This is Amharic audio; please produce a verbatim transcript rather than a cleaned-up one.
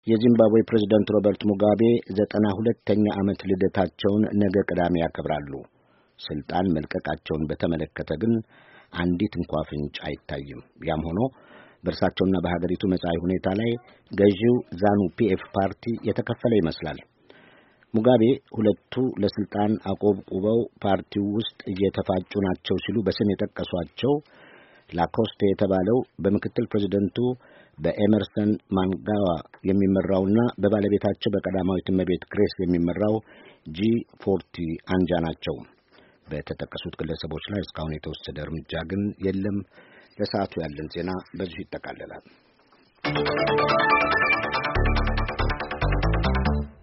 የዚምባብዌ ፕሬዝዳንት ሮበርት ሙጋቤ ዘጠና ሁለተኛ ዓመት ልደታቸውን ነገ ቅዳሜ ያከብራሉ። ስልጣን መልቀቃቸውን በተመለከተ ግን አንዲት እንኳ ፍንጭ አይታይም። ያም ሆኖ በእርሳቸውና በሀገሪቱ መጻኢ ሁኔታ ላይ ገዢው ዛኑ ፒኤፍ ፓርቲ የተከፈለ ይመስላል። ሙጋቤ ሁለቱ ለስልጣን አቆብቁበው ፓርቲው ውስጥ እየተፋጩ ናቸው ሲሉ በስም የጠቀሷቸው ላኮስቴ የተባለው በምክትል ፕሬዝደንቱ በኤመርሰን ማንጋዋ የሚመራውና በባለቤታቸው በቀዳማዊት እመቤት ግሬስ የሚመራው ጂ ፎርቲ አንጃ ናቸው። በተጠቀሱት ግለሰቦች ላይ እስካሁን የተወሰደ እርምጃ ግን የለም። ለሰዓቱ ያለን ዜና በዚሁ ይጠቃለላል።